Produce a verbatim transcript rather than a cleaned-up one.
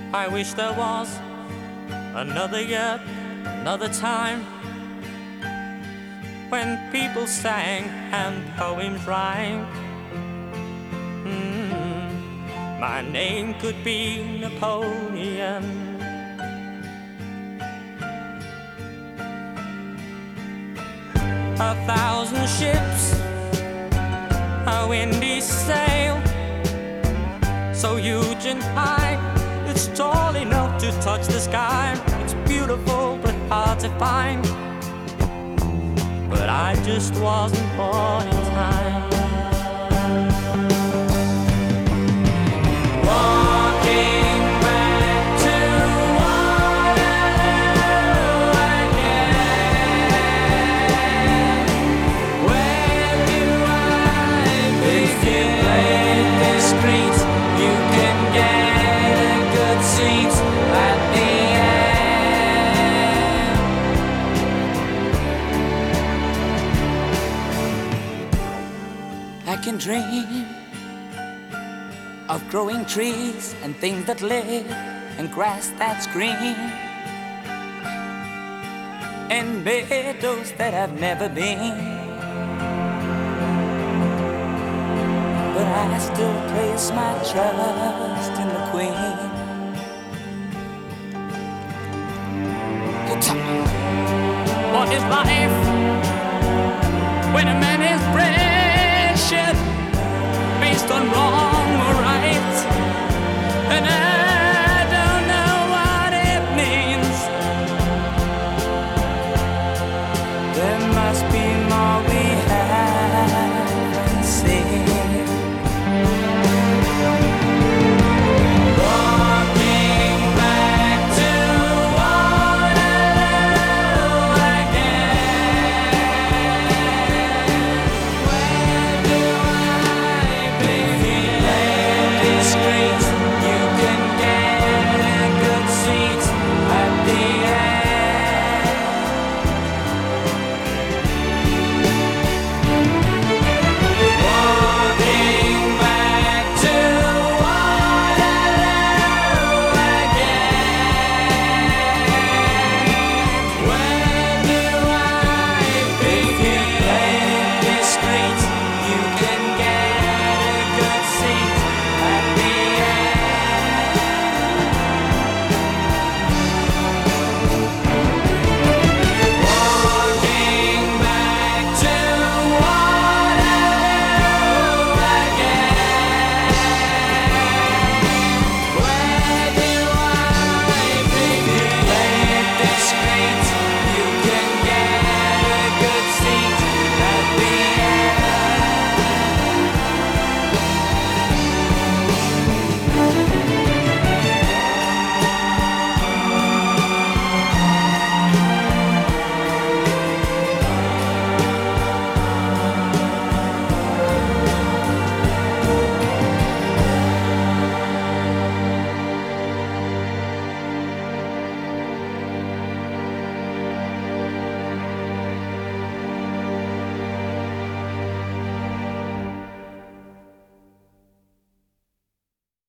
I wish there was another year, another time, when people sang and poems rhymed. Mm, my name could be Napoleon. A thousand ships, a windy sail, so huge and high, it's tall enough to touch the sky. It's beautiful but hard to find, but I just wasn't born in time. Walking back to Waterloo again. Where do I begin? In the streets, you can get a good seat at the end. I can dream of growing trees and things that live and grass that's green, and meadows that I've never been. But I still place my trust in the Queen. You tell me, what is life when a man